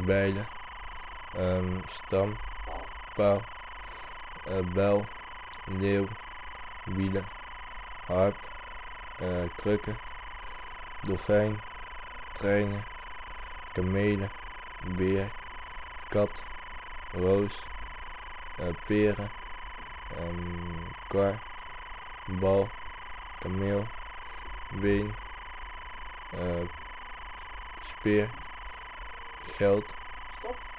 bijlen, stam, paal, bel, leeuw, wielen, harp, krukken, dolfijn, treinen, kamelen, beer, kat, roos, peren, kar, bal, kameel, been, speer, geld, Stop.